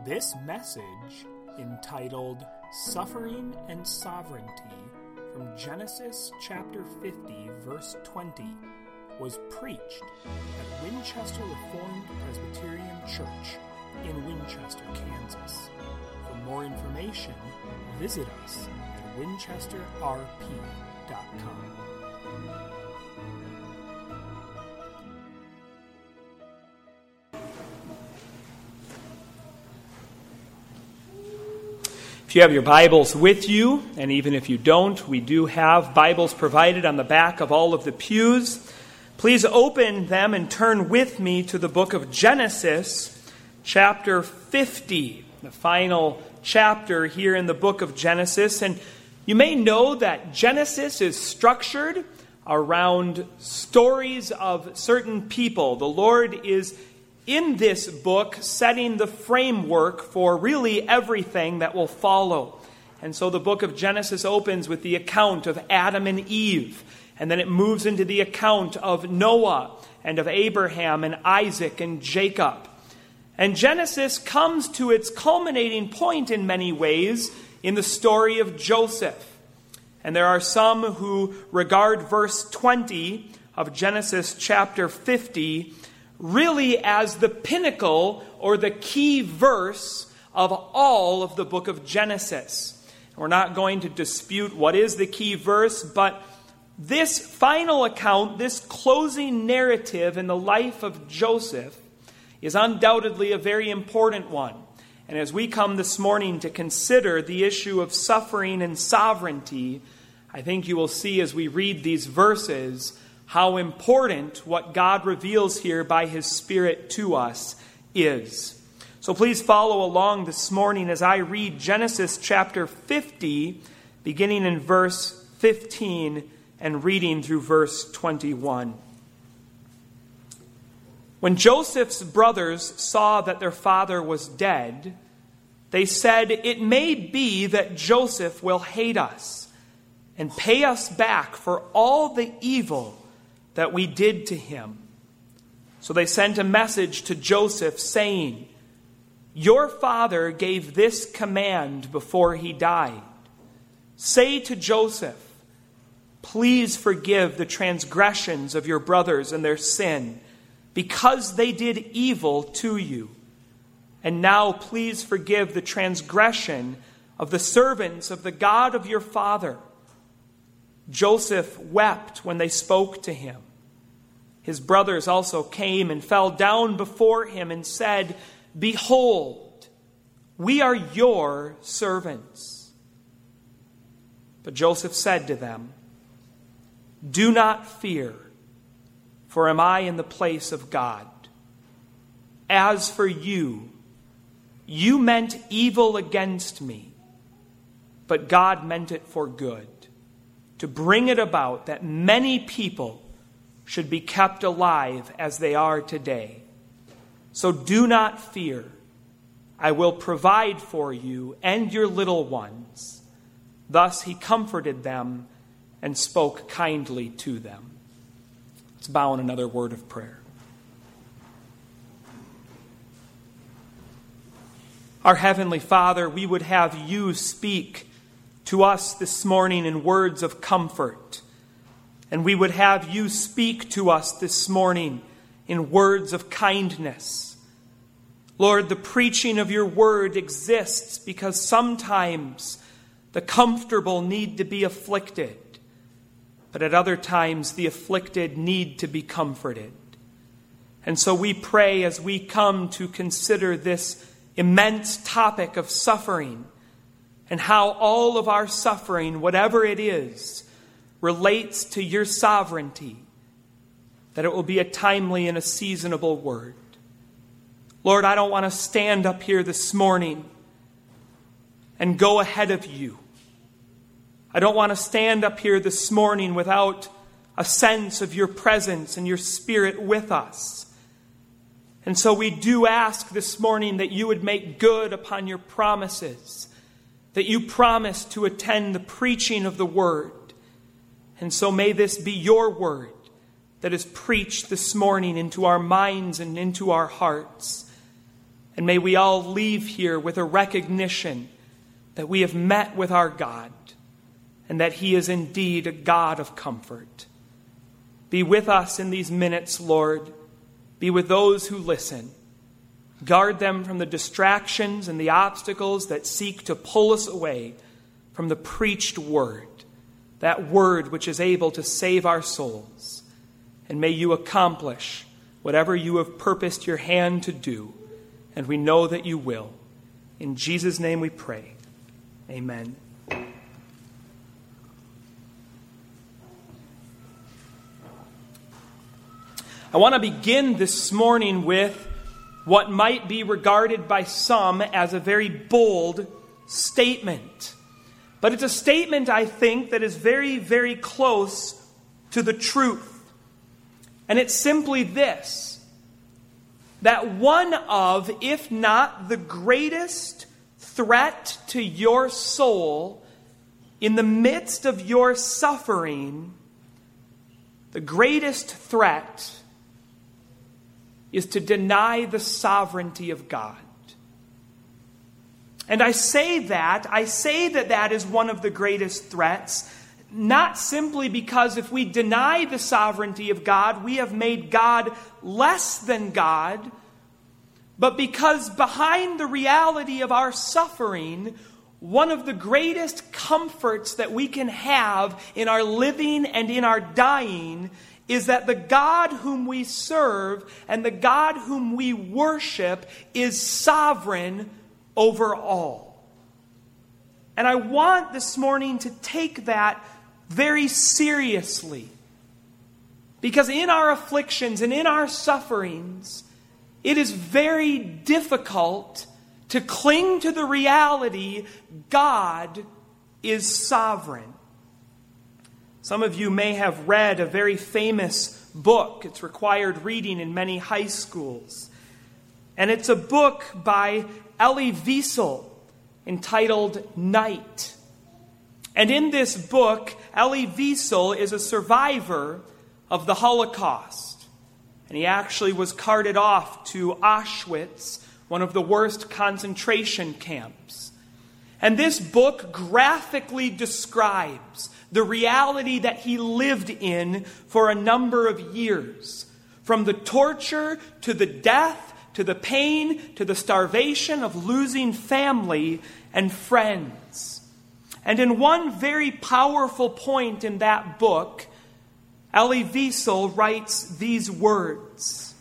This message, entitled Suffering and Sovereignty, from Genesis chapter 50, verse 20, was preached at Winchester Reformed Presbyterian Church in Winchester, Kansas. For more information, visit us at winchesterrp.com. If you have your Bibles with you, and even if you don't, we do have Bibles provided on the back of all of the pews. Please open them and turn with me to the book of Genesis, chapter 50, the final chapter here in the book of Genesis. And you may know that Genesis is structured around stories of certain people. The Lord is in this book setting the framework for really everything that will follow. And so the book of Genesis opens with the account of Adam and Eve, and then it moves into the account of Noah and of Abraham and Isaac and Jacob. And Genesis comes to its culminating point in many ways in the story of Joseph. And there are some who regard verse 20 of Genesis chapter 50 really as the pinnacle or the key verse of all of the book of Genesis. We're not going to dispute what is the key verse, but this final account, this closing narrative in the life of Joseph is undoubtedly a very important one. And as we come this morning to consider the issue of suffering and sovereignty, I think you will see as we read these verses how important what God reveals here by His Spirit to us is. So please follow along this morning as I read Genesis chapter 50, beginning in verse 15 and reading through verse 21. When Joseph's brothers saw that their father was dead, they said, "It may be that Joseph will hate us and pay us back for all the evil that we did to him." So they sent a message to Joseph saying, "Your father gave this command before he died. Say to Joseph, 'Please forgive the transgressions of your brothers and their sin, because they did evil to you. And now please forgive the transgression of the servants of the God of your father.' Joseph wept when they spoke to him. His brothers also came and fell down before him and said, 'Behold, we are your servants.' But Joseph said to them, 'Do not fear, for am I in the place of God? As for you, you meant evil against me, but God meant it for good, to bring it about that many people should be kept alive as they are today. So do not fear. I will provide for you and your little ones.' Thus he comforted them and spoke kindly to them." Let's bow in another word of prayer. Our Heavenly Father, we would have you speak to us this morning in words of comfort. And we would have you speak to us this morning in words of kindness. Lord, the preaching of your word exists because sometimes the comfortable need to be afflicted, but at other times the afflicted need to be comforted. And so we pray as we come to consider this immense topic of suffering and how all of our suffering, whatever it is, relates to your sovereignty, that it will be a timely and a seasonable word. Lord, I don't want to stand up here this morning and go ahead of you. I don't want to stand up here this morning without a sense of your presence and your Spirit with us. And so we do ask this morning that you would make good upon your promises, that you promise to attend the preaching of the word. And so may this be your word that is preached this morning into our minds and into our hearts. And may we all leave here with a recognition that we have met with our God and that He is indeed a God of comfort. Be with us in these minutes, Lord. Be with those who listen. Guard them from the distractions and the obstacles that seek to pull us away from the preached word, that word which is able to save our souls. And may you accomplish whatever you have purposed your hand to do, and we know that you will. In Jesus' name we pray. Amen. I want to begin this morning with what might be regarded by some as a very bold statement. But it's a statement, I think, that is very, very close to the truth. And it's simply this, that one of, if not the greatest threat to your soul in the midst of your suffering, the greatest threat is to deny the sovereignty of God. And I say that that is one of the greatest threats, not simply because if we deny the sovereignty of God, we have made God less than God, but because behind the reality of our suffering, one of the greatest comforts that we can have in our living and in our dying is that the God whom we serve and the God whom we worship is sovereign over all. And I want this morning to take that very seriously, because in our afflictions and in our sufferings, it is very difficult to cling to the reality God is sovereign. Some of you may have read a very famous book. It's required reading in many high schools. And it's a book by Elie Wiesel entitled Night. And in this book, Elie Wiesel is a survivor of the Holocaust. And he actually was carted off to Auschwitz, one of the worst concentration camps. And this book graphically describes the reality that he lived in for a number of years. From the torture to the death, to the pain, to the starvation of losing family and friends. And in one very powerful point in that book, Elie Wiesel writes these words: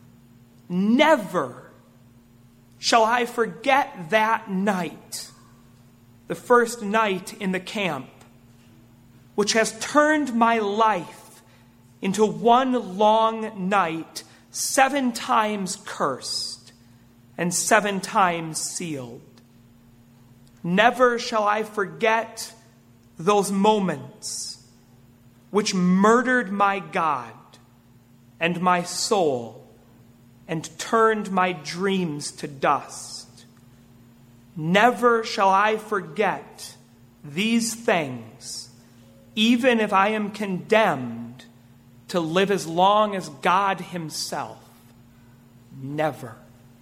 "Never shall I forget that night, the first night in the camp, which has turned my life into one long night, 7 times cursed and 7 times sealed. Never shall I forget those moments which murdered my God and my soul and turned my dreams to dust. Never shall I forget these things, even if I am condemned to live as long as God Himself. Never."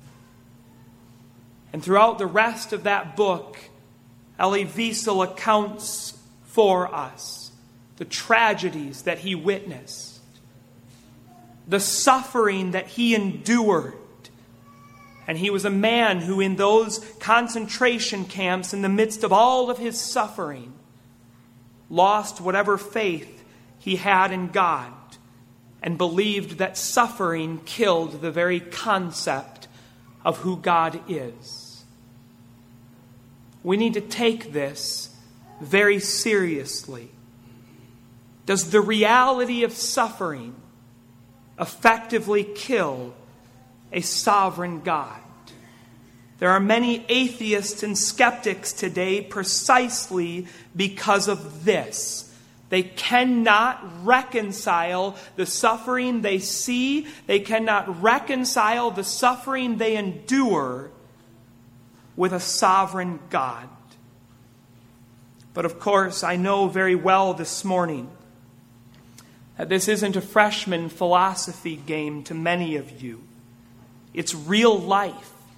And throughout the rest of that book, Elie Wiesel accounts for us the tragedies that he witnessed, the suffering that he endured. And he was a man who, in those concentration camps, in the midst of all of his suffering, lost whatever faith he had in God and believed that suffering killed the very concept of who God is. We need to take this very seriously. Does the reality of suffering effectively kill a sovereign God? There are many atheists and skeptics today precisely because of this. They cannot reconcile the suffering they see. They cannot reconcile the suffering they endure with a sovereign God. But of course, I know very well this morning that this isn't a freshman philosophy game to many of you. It's real life.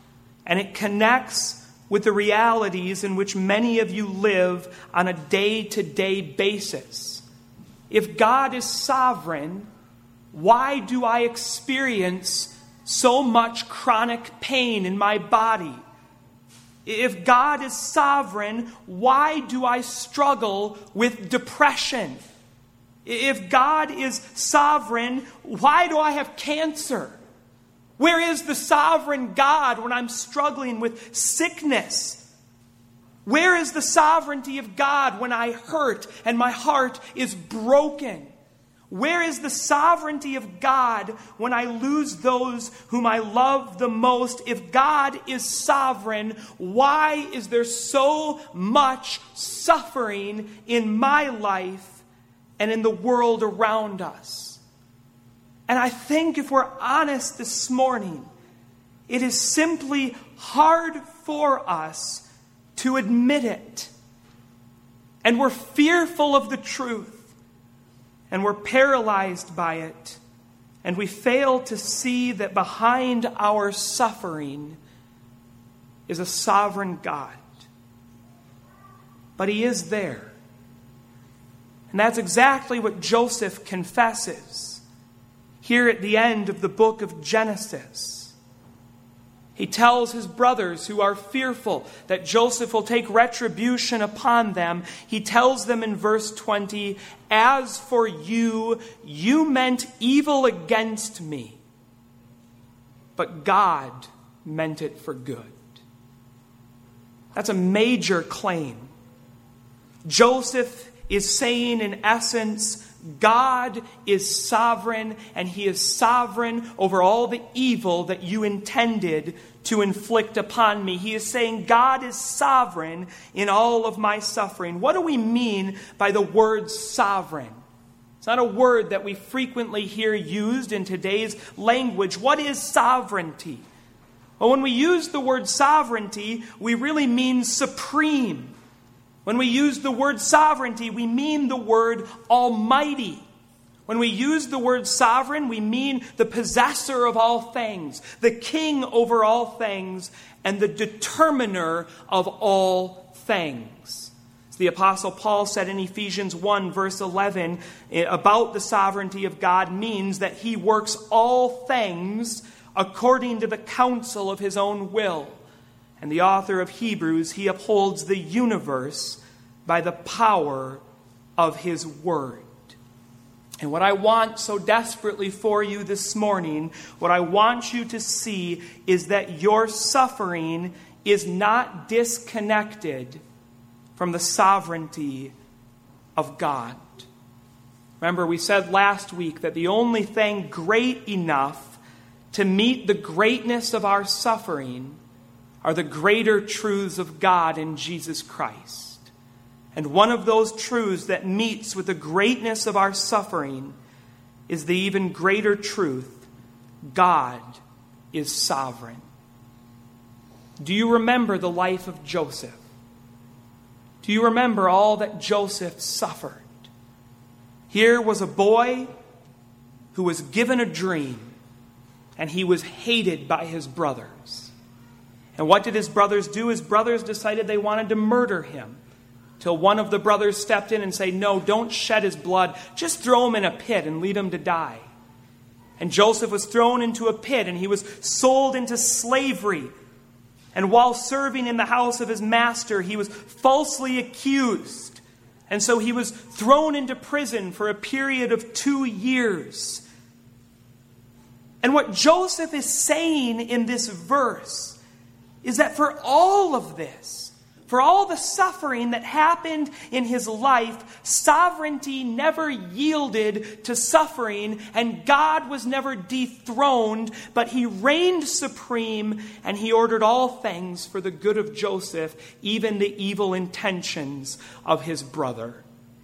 And it connects with the realities in which many of you live on a day-to-day basis. If God is sovereign, why do I experience so much chronic pain in my body? If God is sovereign, why do I struggle with depression? If God is sovereign, why do I have cancer? Where is the sovereign God when I'm struggling with sickness? Where is the sovereignty of God when I hurt and my heart is broken? Where is the sovereignty of God when I lose those whom I love the most? If God is sovereign, why is there so much suffering in my life and in the world around us? And I think if we're honest this morning, it is simply hard for us to admit it. And we're fearful of the truth. And we're paralyzed by it. And we fail to see that behind our suffering is a sovereign God. But He is there. And that's exactly what Joseph confesses here at the end of the book of Genesis. He tells his brothers who are fearful that Joseph will take retribution upon them. He tells them in verse 20, "As for you, you meant evil against me, but God meant it for good." That's a major claim. Joseph is saying, in essence, God is sovereign, and He is sovereign over all the evil that you intended to inflict upon me. He is saying God is sovereign in all of my suffering. What do we mean by the word sovereign? It's not a word that we frequently hear used in today's language. What is sovereignty? Well, when we use the word sovereignty, we really mean supreme. When we use the word sovereignty, we mean the word almighty. When we use the word sovereign, we mean the possessor of all things, the king over all things, and the determiner of all things. As the Apostle Paul said in Ephesians 1, verse 11, about the sovereignty of God means that He works all things according to the counsel of His own will. And the author of Hebrews, he upholds the universe by the power of His word. And what I want so desperately for you this morning, what I want you to see is that your suffering is not disconnected from the sovereignty of God. Remember, we said last week that the only thing great enough to meet the greatness of our suffering are the greater truths of God in Jesus Christ. And one of those truths that meets with the greatness of our suffering is the even greater truth: God is sovereign. Do you remember the life of Joseph? Do you remember all that Joseph suffered? Here was a boy who was given a dream, and he was hated by his brothers. And what did his brothers do? His brothers decided they wanted to murder him, till one of the brothers stepped in and said, "No, don't shed his blood. Just throw him in a pit and lead him to die." And Joseph was thrown into a pit, and he was sold into slavery. And while serving in the house of his master, he was falsely accused. And so he was thrown into prison for a period of 2 years. And what Joseph is saying in this verse is that for all of this, for all the suffering that happened in his life, sovereignty never yielded to suffering, and God was never dethroned, but He reigned supreme, and He ordered all things for the good of Joseph, even the evil intentions of his brother.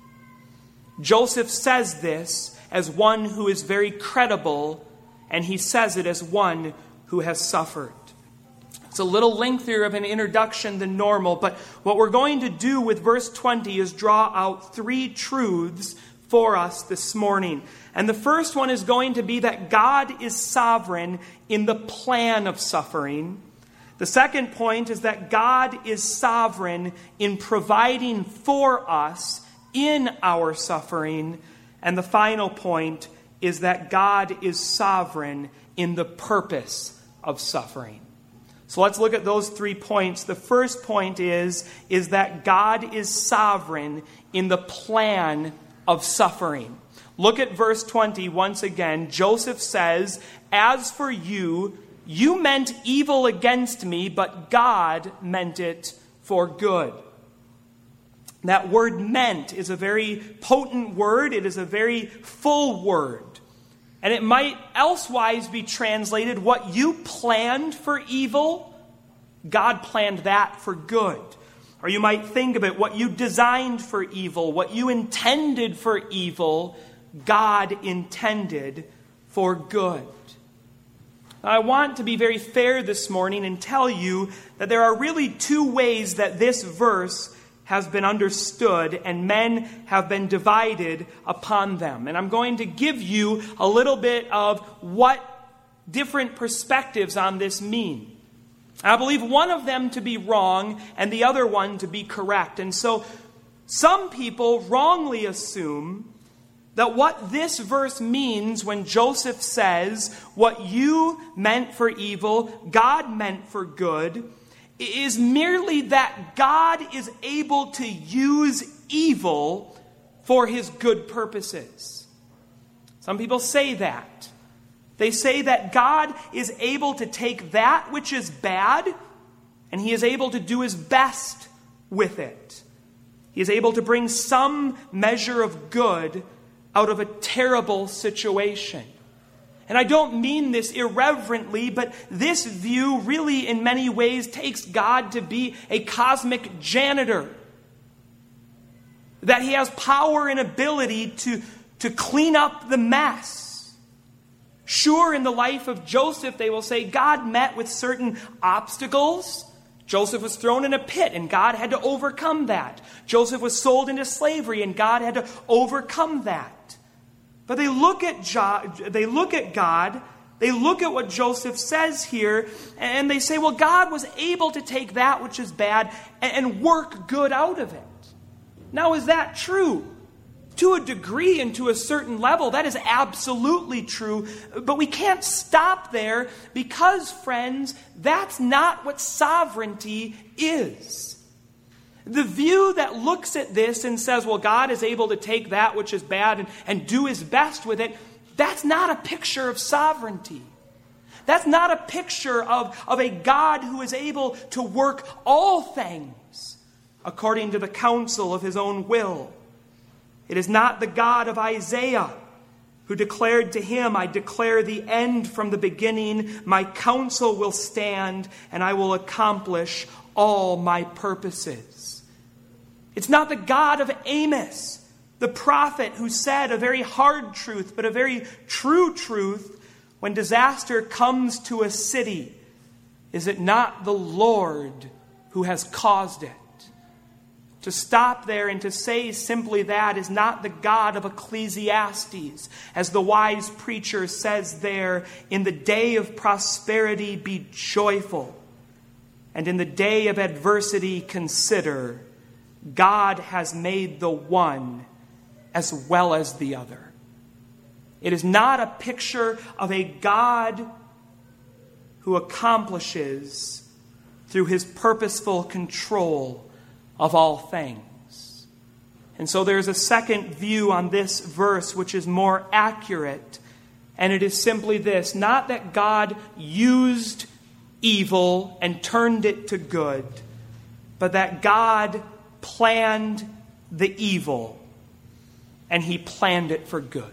Joseph says this as one who is very credible, and he says it as one who has suffered. It's a little lengthier of an introduction than normal, but what we're going to do with verse 20 is draw out 3 truths for us this morning. And the first one is going to be that God is sovereign in the plan of suffering. The second point is that God is sovereign in providing for us in our suffering. And the final point is that God is sovereign in the purpose of suffering. So let's look at those 3 points. The first point is that God is sovereign in the plan of suffering. Look at verse 20 once again. Joseph says, "As for you, you meant evil against me, but God meant it for good." That word "meant" is a very potent word. It is a very full word. And it might elsewise be translated, what you planned for evil, God planned that for good. Or you might think of it, what you designed for evil, what you intended for evil, God intended for good. Now, I want to be very fair this morning and tell you that there are really 2 ways that this verse has been understood, and men have been divided upon them. And I'm going to give you a little bit of what different perspectives on this mean. I believe one of them to be wrong and the other one to be correct. And so some people wrongly assume that what this verse means when Joseph says, "What you meant for evil, God meant for good," is merely that God is able to use evil for his good purposes. Some people say that. They say that God is able to take that which is bad, and he is able to do his best with it. He is able to bring some measure of good out of a terrible situation. And I don't mean this irreverently, but this view really in many ways takes God to be a cosmic janitor. That he has power and ability to clean up the mess. Sure, in the life of Joseph, they will say God met with certain obstacles. Joseph was thrown in a pit, and God had to overcome that. Joseph was sold into slavery, and God had to overcome that. But they look at God, they look at what Joseph says here, and they say, well, God was able to take that which is bad and work good out of it. Now, is that true? To a degree and to a certain level, that is absolutely true. But we can't stop there because, friends, that's not what sovereignty is. The view that looks at this and says, well, God is able to take that which is bad and do his best with it, that's not a picture of sovereignty. That's not a picture of a God who is able to work all things according to the counsel of his own will. It is not the God of Isaiah who declared to him, I declare the end from the beginning, my counsel will stand, and I will accomplish all my purposes. It's not the God of Amos, the prophet who said a very hard truth, but a very true truth, when disaster comes to a city. Is it not the Lord who has caused it? To stop there and to say simply that is not the God of Ecclesiastes. As the wise preacher says there, in the day of prosperity be joyful, and in the day of adversity consider, God has made the one as well as the other. It is not a picture of a God who accomplishes through his purposeful control of all things. And so there's a second view on this verse which is more accurate, and it is simply this: not that God used evil and turned it to good, but that God planned the evil and he planned it for good.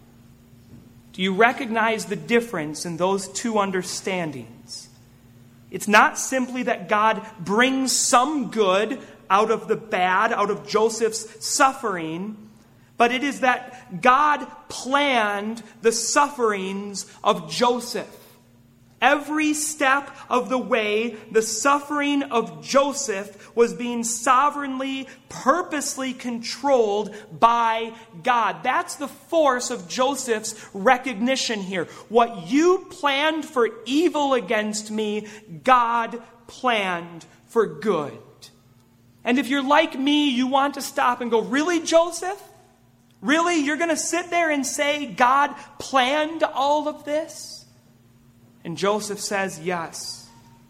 Do you recognize the difference in those two understandings? It's not simply that God brings some good out of the bad, out of Joseph's suffering, but it is that God planned the sufferings of Joseph. Every step of the way, the suffering of Joseph was being sovereignly, purposely controlled by God. That's the force of Joseph's recognition here. What you planned for evil against me, God planned for good. And if you're like me, you want to stop and go, really, Joseph? Really? You're going to sit there and say God planned all of this? And Joseph says, yes.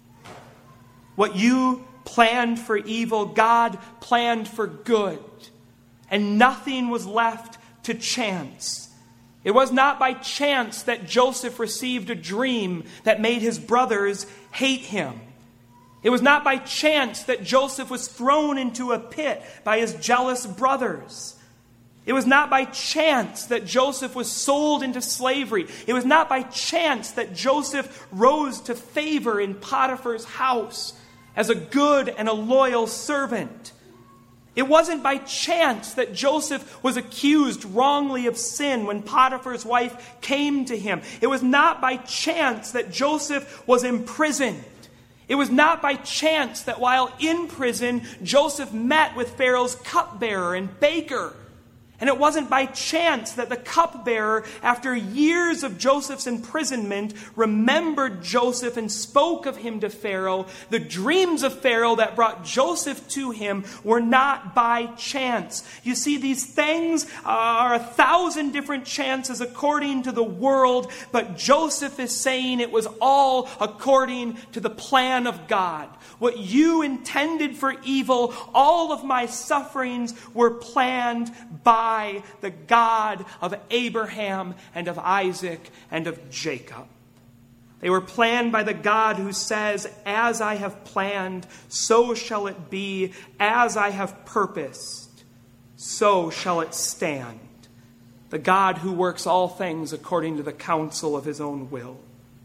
What you planned for evil, God planned for good. And nothing was left to chance. It was not by chance that Joseph received a dream that made his brothers hate him. It was not by chance that Joseph was thrown into a pit by his jealous brothers. It was not by chance that Joseph was sold into slavery. It was not by chance that Joseph rose to favor in Potiphar's house as a good and a loyal servant. It wasn't by chance that Joseph was accused wrongly of sin when Potiphar's wife came to him. It was not by chance that Joseph was imprisoned. It was not by chance that while in prison, Joseph met with Pharaoh's cupbearer and baker. And it wasn't by chance that the cupbearer, after years of Joseph's imprisonment, remembered Joseph and spoke of him to Pharaoh. The dreams of Pharaoh that brought Joseph to him were not by chance. You see, these things are 1,000 different chances according to the world, but Joseph is saying it was all according to the plan of God. What you intended for evil, all of my sufferings were planned by the God of Abraham and of Isaac and of Jacob. They were planned by the God who says, as I have planned, so shall it be. As I have purposed, so shall it stand. The God who works all things according to the counsel of his own will.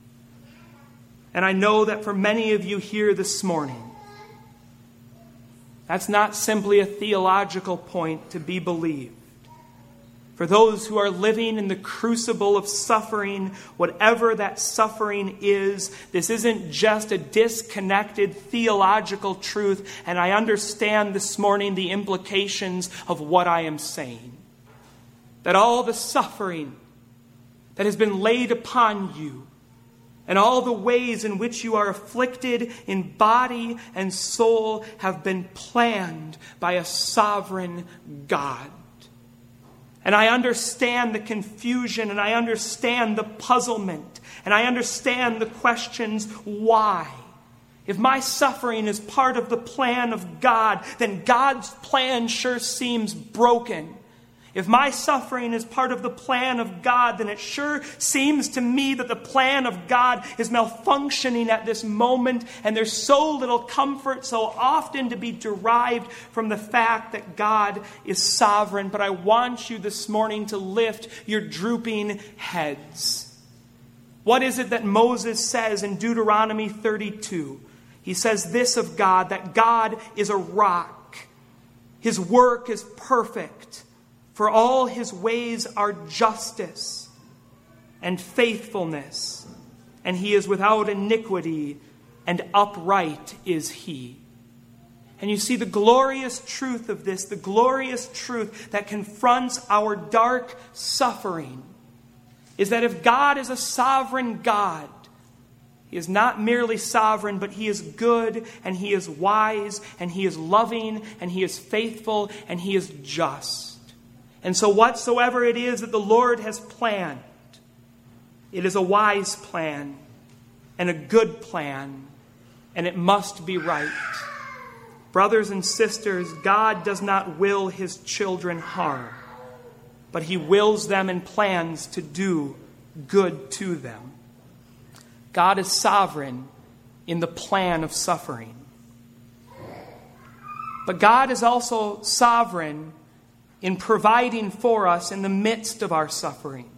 And I know that for many of you here this morning, that's not simply a theological point to be believed. For those who are living in the crucible of suffering, whatever that suffering is, this isn't just a disconnected theological truth, and I understand this morning the implications of what I am saying. That all the suffering that has been laid upon you, and all the ways in which you are afflicted in body and soul have been planned by a sovereign God. And I understand the confusion, and I understand the puzzlement, and I understand the questions, why? If my suffering is part of the plan of God, then God's plan sure seems broken. If my suffering is part of the plan of God, then it sure seems to me that the plan of God is malfunctioning at this moment, and there's so little comfort so often to be derived from the fact that God is sovereign. But I want you this morning to lift your drooping heads. What is it that Moses says in Deuteronomy 32? He says this of God, that God is a rock. His work is perfect. For all his ways are justice and faithfulness, and he is without iniquity, and upright is he. And you see the glorious truth of this, the glorious truth that confronts our dark suffering, is that if God is a sovereign God, he is not merely sovereign, but he is good, and he is wise, and he is loving, and he is faithful, and he is just. And so whatsoever it is that the Lord has planned, it is a wise plan and a good plan, and it must be right. Brothers and sisters, God does not will his children harm, but he wills them and plans to do good to them. God is sovereign in the plan of suffering. But God is also sovereign in providing for us in the midst of our suffering.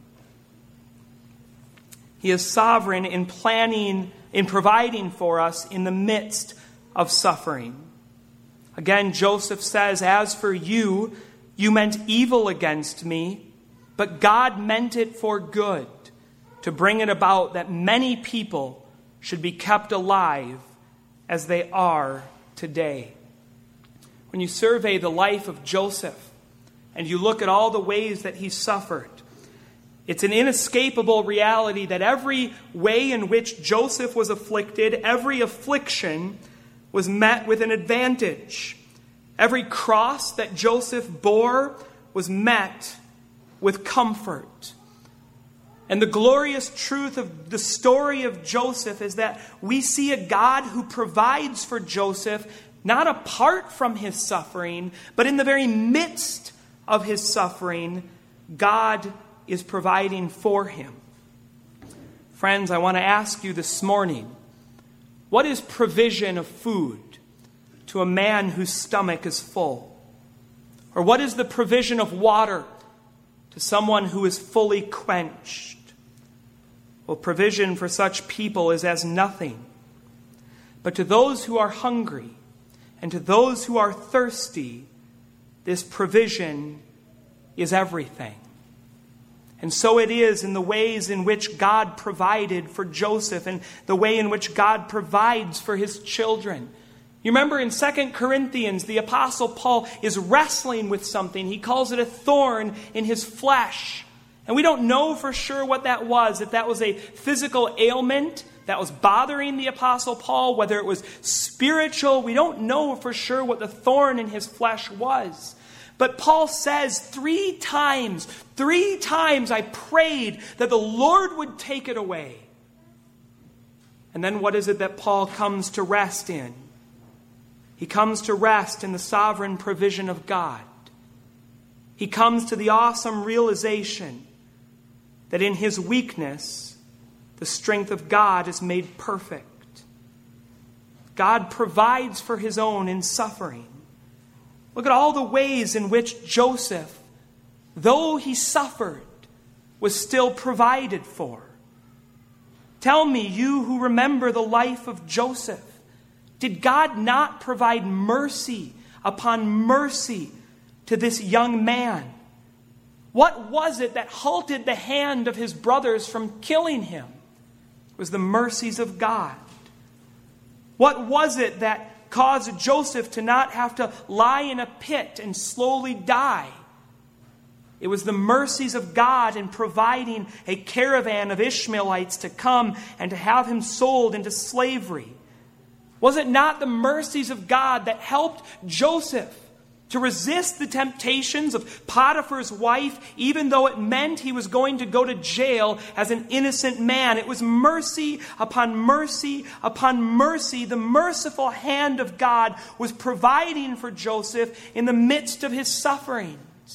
He is sovereign in providing for us in the midst of suffering. Again, Joseph says, as for you, you meant evil against me, but God meant it for good, to bring it about that many people should be kept alive as they are today. When you survey the life of Joseph, and you look at all the ways that he suffered, It's an inescapable reality that every way in which Joseph was afflicted, every affliction was met with an advantage. Every cross that Joseph bore was met with comfort. And the glorious truth of the story of Joseph is that we see a God who provides for Joseph not apart from his suffering, but in the very midst of his suffering, God is providing for him. Friends, I want to ask you this morning, what is provision of food to a man whose stomach is full? Or what is the provision of water to someone who is fully quenched? Well, provision for such people is as nothing. But to those who are hungry and to those who are thirsty, this provision is everything. And so it is in the ways in which God provided for Joseph and the way in which God provides for his children. You remember in 2 Corinthians, the Apostle Paul is wrestling with something. He calls it a thorn in his flesh. And we don't know for sure what that was, if that was a physical ailment that was bothering the Apostle Paul, whether it was spiritual. We don't know for sure what the thorn in his flesh was. But Paul says 3 times I prayed that the Lord would take it away. And then what is it that Paul comes to rest in? He comes to rest in the sovereign provision of God. He comes to the awesome realization that in his weakness, the strength of God is made perfect. God provides for his own in suffering. Look at all the ways in which Joseph, though he suffered, was still provided for. Tell me, you who remember the life of Joseph, did God not provide mercy upon mercy to this young man? What was it that halted the hand of his brothers from killing him? It was the mercies of God. What was it that caused Joseph to not have to lie in a pit and slowly die? It was the mercies of God in providing a caravan of Ishmaelites to come and to have him sold into slavery. Was it not the mercies of God that helped Joseph to resist the temptations of Potiphar's wife, even though it meant he was going to go to jail as an innocent man? It was mercy upon mercy upon mercy. The merciful hand of God was providing for Joseph in the midst of his sufferings.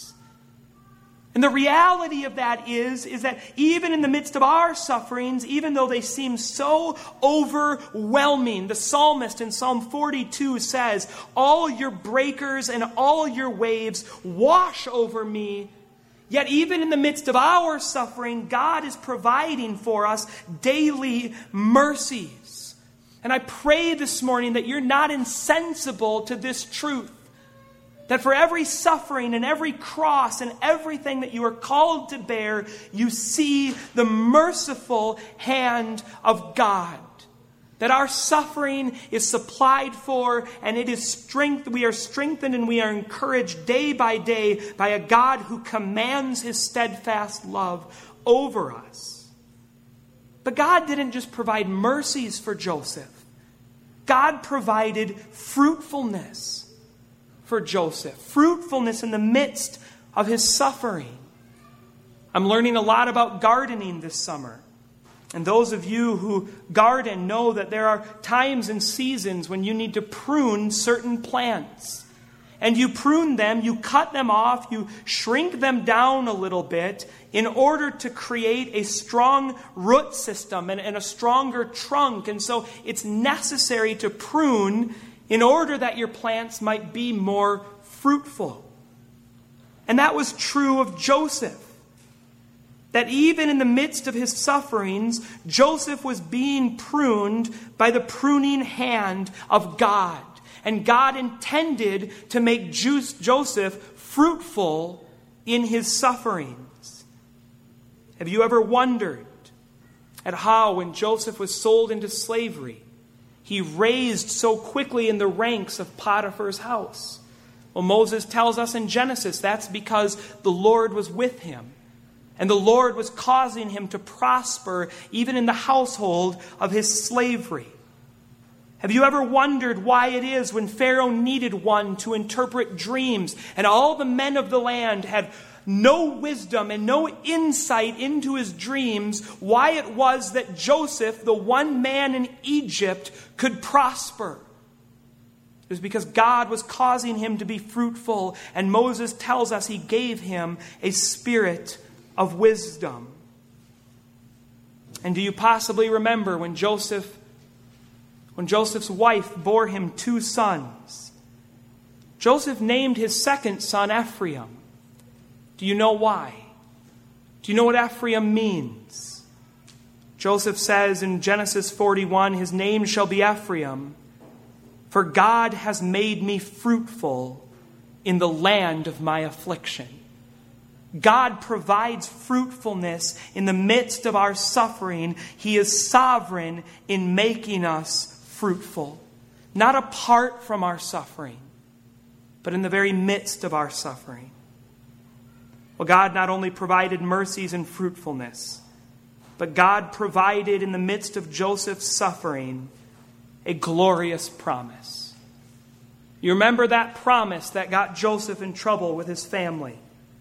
And the reality of that is that even in the midst of our sufferings, even though they seem so overwhelming, the psalmist in Psalm 42 says, "All your breakers and all your waves wash over me." Yet even in the midst of our suffering, God is providing for us daily mercies. And I pray this morning that you're not insensible to this truth. That for every suffering and every cross and everything that you are called to bear, you see the merciful hand of God. That our suffering is supplied for and it is strength. We are strengthened and we are encouraged day by day by a God who commands his steadfast love over us. But God didn't just provide mercies for Joseph. God provided fruitfulness for Joseph. Fruitfulness in the midst of his suffering. I'm learning a lot about gardening this summer. And those of you who garden know that there are times and seasons when you need to prune certain plants. And you prune them, you cut them off, you shrink them down a little bit in order to create a strong root system and a stronger trunk. And so it's necessary to prune in order that your plants might be more fruitful. And that was true of Joseph. That even in the midst of his sufferings, Joseph was being pruned by the pruning hand of God. And God intended to make Joseph fruitful in his sufferings. Have you ever wondered at how, when Joseph was sold into slavery, he raised so quickly in the ranks of Potiphar's house? Well, Moses tells us in Genesis that's because the Lord was with him. And the Lord was causing him to prosper even in the household of his slavery. Have you ever wondered why it is when Pharaoh needed one to interpret dreams and all the men of the land had no wisdom and no insight into his dreams, why it was that Joseph, the one man in Egypt, could prosper? It was because God was causing him to be fruitful, and Moses tells us he gave him a spirit of wisdom. And do you possibly remember when Joseph's wife bore him 2 sons? Joseph named his second son Ephraim. Do you know why? Do you know what Ephraim means? Joseph says in Genesis 41, his name shall be Ephraim, for God has made me fruitful in the land of my affliction. God provides fruitfulness in the midst of our suffering. He is sovereign in making us fruitful. Not apart from our suffering, but in the very midst of our suffering. Well, God not only provided mercies and fruitfulness, but God provided in the midst of Joseph's suffering a glorious promise. You remember that promise that got Joseph in trouble with his family?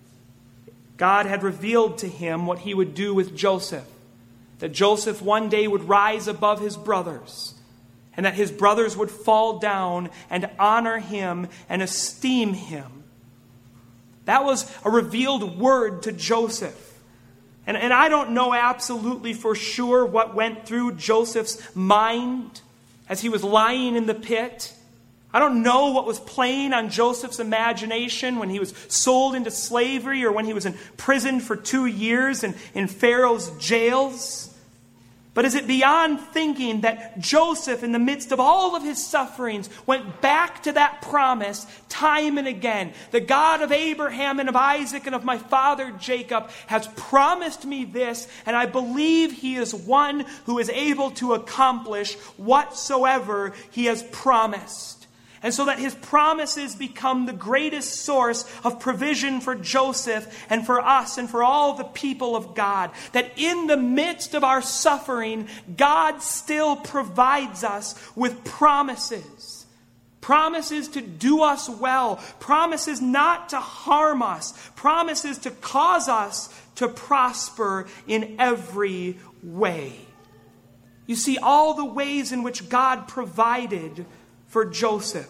God had revealed to him what he would do with Joseph. That Joseph one day would rise above his brothers. And that his brothers would fall down and honor him and esteem him. That was a revealed word to Joseph. And I don't know absolutely for sure what went through Joseph's mind as he was lying in the pit. I don't know what was playing on Joseph's imagination when he was sold into slavery or when he was in prison for 2 years in Pharaoh's jails. But is it beyond thinking that Joseph, in the midst of all of his sufferings, went back to that promise time and again? The God of Abraham and of Isaac and of my father Jacob has promised me this, and I believe he is one who is able to accomplish whatsoever he has promised. And so that his promises become the greatest source of provision for Joseph and for us and for all the people of God. That in the midst of our suffering, God still provides us with promises. Promises to do us well. Promises not to harm us. Promises to cause us to prosper in every way. You see, all the ways in which God provided for Joseph.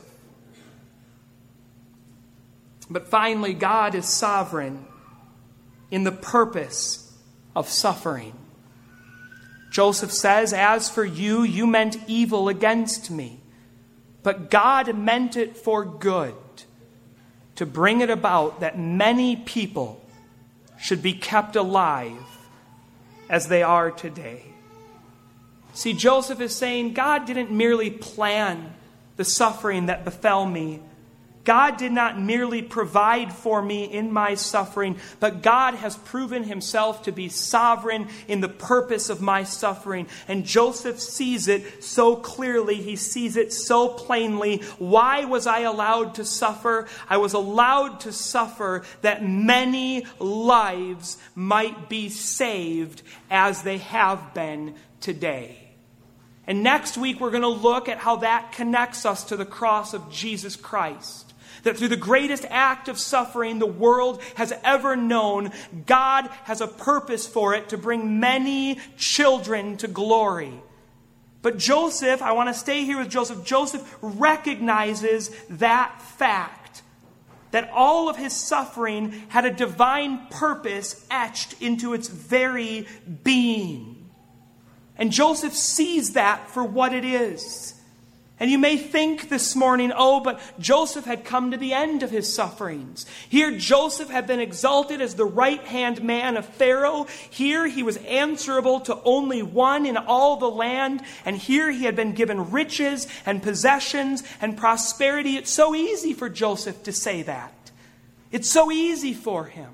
But finally, God is sovereign in the purpose of suffering. Joseph says, "As for you, you meant evil against me, but God meant it for good, to bring it about that many people should be kept alive as they are today." See, Joseph is saying, God didn't merely plan the suffering that befell me. God did not merely provide for me in my suffering, but God has proven himself to be sovereign in the purpose of my suffering. And Joseph sees it so clearly. He sees it so plainly. Why was I allowed to suffer? I was allowed to suffer that many lives might be saved as they have been today. And next week we're going to look at how that connects us to the cross of Jesus Christ. That through the greatest act of suffering the world has ever known, God has a purpose for it to bring many children to glory. But Joseph, I want to stay here with Joseph. Joseph recognizes that fact. That all of his suffering had a divine purpose etched into its very being. And Joseph sees that for what it is. And you may think this morning, but Joseph had come to the end of his sufferings. Here Joseph had been exalted as the right-hand man of Pharaoh. Here he was answerable to only one in all the land. And here he had been given riches and possessions and prosperity. It's so easy for Joseph to say that. It's so easy for him.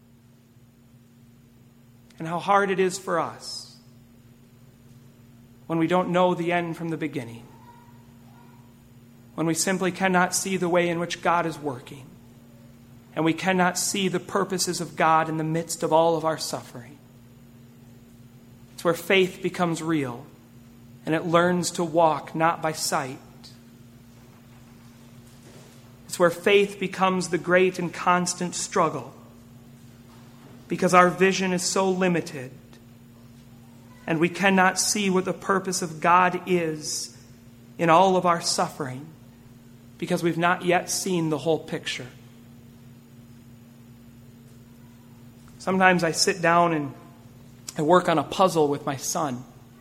And how hard it is for us when we don't know the end from the beginning. When we simply cannot see the way in which God is working. and we cannot see the purposes of God in the midst of all of our suffering. It's where faith becomes real, and it learns to walk not by sight. It's where faith becomes the great and constant struggle, because our vision is so limited, and we cannot see what the purpose of God is in all of our suffering, because we've not yet seen the whole picture. Sometimes I sit down and I work on a puzzle with my son.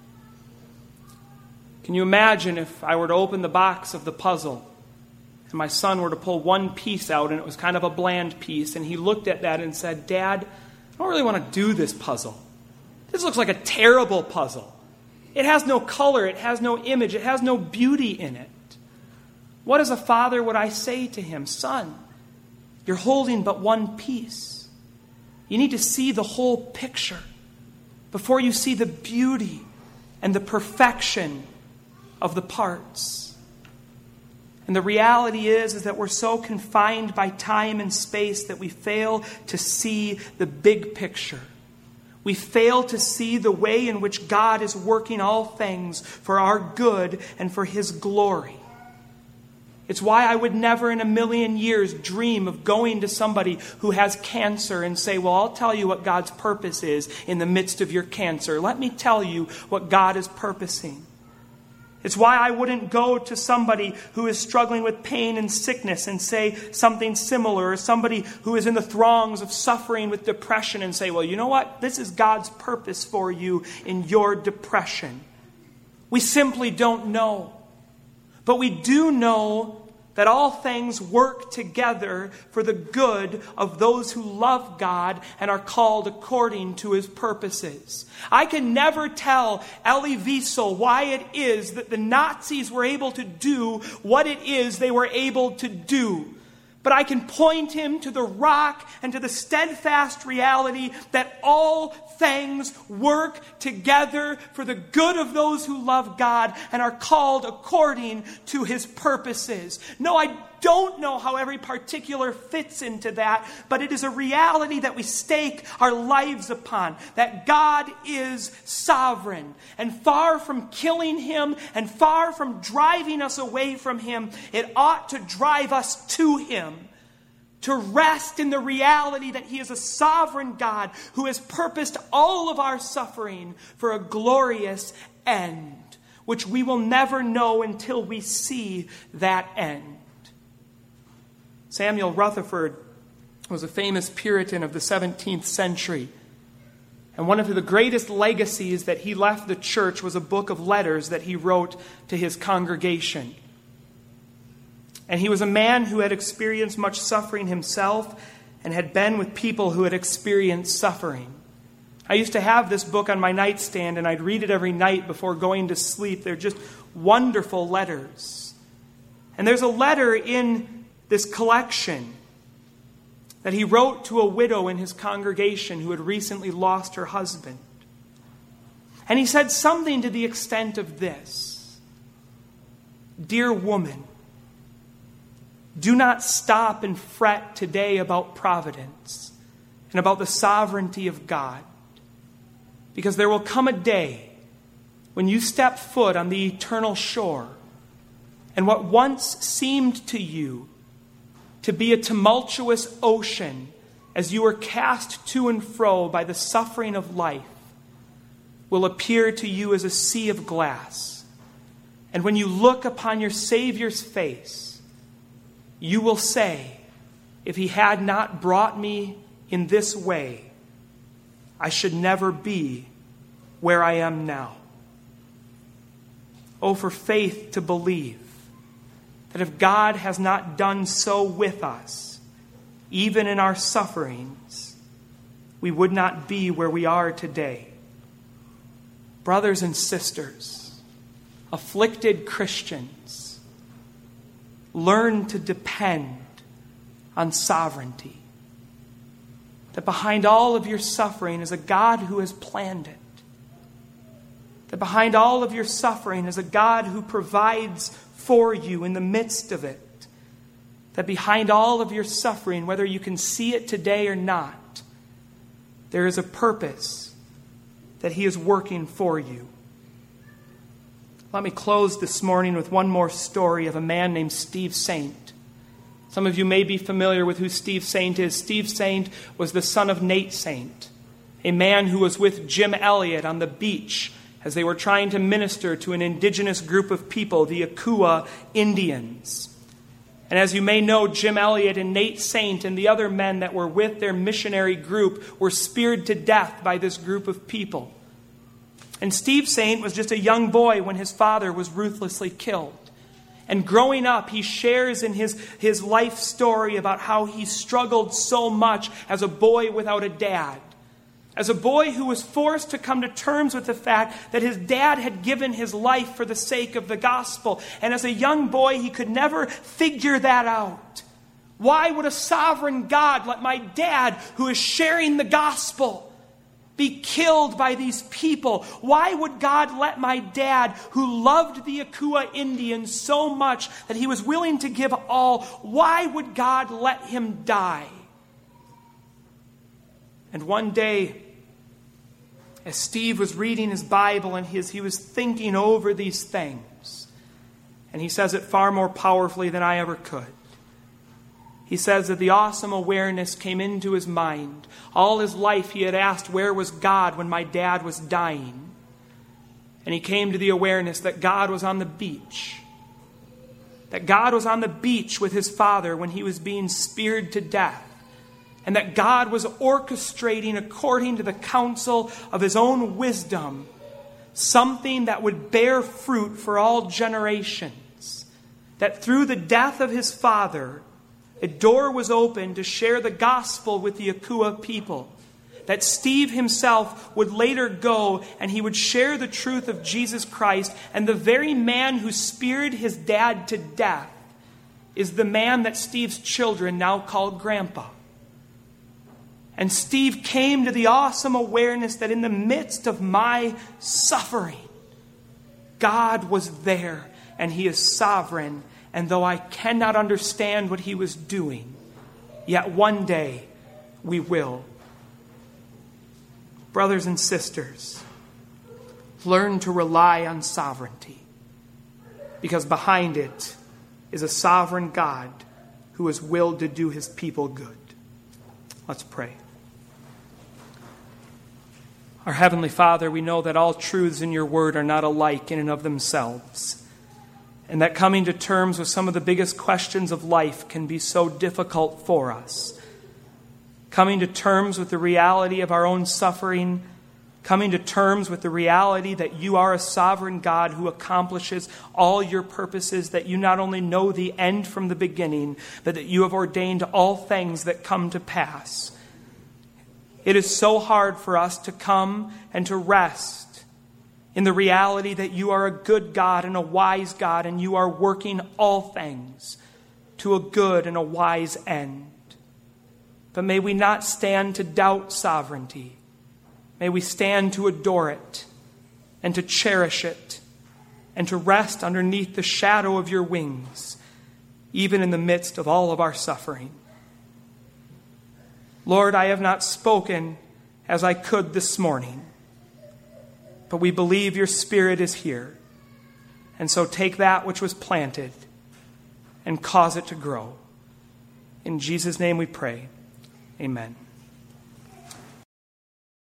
Can you imagine if I were to open the box of the puzzle and my son were to pull one piece out and it was kind of a bland piece, and he looked at that and said, "Dad, I don't really want to do this puzzle. This looks like a terrible puzzle. It has no color, it has no image, it has no beauty in it." What as a father would I say to him? "Son, you're holding but one piece. You need to see the whole picture before you see the beauty and the perfection of the parts." And the reality is that we're so confined by time and space that we fail to see the big picture. We fail to see the way in which God is working all things for our good and for His glory. It's why I would never in a million years dream of going to somebody who has cancer and say, "Well, I'll tell you what God's purpose is in the midst of your cancer. Let me tell you what God is purposing." It's why I wouldn't go to somebody who is struggling with pain and sickness and say something similar, or somebody who is in the throngs of suffering with depression and say, "Well, you know what? This is God's purpose for you in your depression." We simply don't know. But we do know that all things work together for the good of those who love God and are called according to His purposes. I can never tell Elie Wiesel why it is that the Nazis were able to do what it is they were able to do. But I can point him to the rock and to the steadfast reality that all things work together for the good of those who love God and are called according to His purposes. No, I don't know how every particular fits into that, but it is a reality that we stake our lives upon, that God is sovereign. And far from killing Him and far from driving us away from Him, it ought to drive us to Him, to rest in the reality that He is a sovereign God who has purposed all of our suffering for a glorious end, which we will never know until we see that end. Samuel Rutherford was a famous Puritan of the 17th century. And one of the greatest legacies that he left the church was a book of letters that he wrote to his congregation. And he was a man who had experienced much suffering himself and had been with people who had experienced suffering. I used to have this book on my nightstand, and I'd read it every night before going to sleep. They're just wonderful letters. And there's a letter in this collection that he wrote to a widow in his congregation who had recently lost her husband. And he said something to the extent of this: "Dear woman, do not stop and fret today about providence and about the sovereignty of God, because there will come a day when you step foot on the eternal shore, and what once seemed to you to be a tumultuous ocean as you were cast to and fro by the suffering of life will appear to you as a sea of glass. And when you look upon your Savior's face, you will say, 'If He had not brought me in this way, I should never be where I am now.'" Oh, for faith to believe that if God has not done so with us, even in our sufferings, we would not be where we are today. Brothers and sisters, afflicted Christians, learn to depend on sovereignty. That behind all of your suffering is a God who has planned it. That behind all of your suffering is a God who provides for you in the midst of it. that behind all of your suffering, whether you can see it today or not, there is a purpose that He is working for you. Let me close this morning with one more story of a man named Steve Saint. Some of you may be familiar with who Steve Saint is. Steve Saint was the son of Nate Saint, a man who was with Jim Elliot on the beach as they were trying to minister to an indigenous group of people, the Akua Indians. And as you may know, Jim Elliot and Nate Saint and the other men that were with their missionary group were speared to death by this group of people. And Steve Saint was just a young boy when his father was ruthlessly killed. And growing up, he shares in his life story about how he struggled so much as a boy without a dad. As a boy who was forced to come to terms with the fact that his dad had given his life for the sake of the gospel. And as a young boy, he could never figure that out. Why would a sovereign God let my dad, who is sharing the gospel, be killed by these people? Why would God let my dad, who loved the Akua Indians so much that he was willing to give all, why would God let him die? And one day, as Steve was reading his Bible and he was thinking over these things, and he says it far more powerfully than I ever could. He says that the awesome awareness came into his mind. All his life he had asked, where was God when my dad was dying? And he came to the awareness that God was on the beach. That God was on the beach with his father when he was being speared to death. And that God was orchestrating, according to the counsel of His own wisdom, something that would bear fruit for all generations. That through the death of his father, a door was opened to share the gospel with the Akua people. That Steve himself would later go and he would share the truth of Jesus Christ. And the very man who speared his dad to death is the man that Steve's children now call Grandpa. And Steve came to the awesome awareness that in the midst of my suffering, God was there and He is sovereign. And though I cannot understand what He was doing, yet one day we will. Brothers and sisters, learn to rely on sovereignty, because behind it is a sovereign God who is willed to do His people good. Let's pray. Our Heavenly Father, we know that all truths in Your Word are not alike in and of themselves, and that coming to terms with some of the biggest questions of life can be so difficult for us. Coming to terms with the reality of our own suffering, coming to terms with the reality that You are a sovereign God who accomplishes all Your purposes, that You not only know the end from the beginning, but that You have ordained all things that come to pass. It is so hard for us to come and to rest in the reality that You are a good God and a wise God, and You are working all things to a good and a wise end. But may we not stand to doubt sovereignty. May we stand to adore it and to cherish it and to rest underneath the shadow of Your wings, even in the midst of all of our suffering. Lord, I have not spoken as I could this morning, but we believe Your Spirit is here. And so take that which was planted and cause it to grow. In Jesus' name we pray. Amen.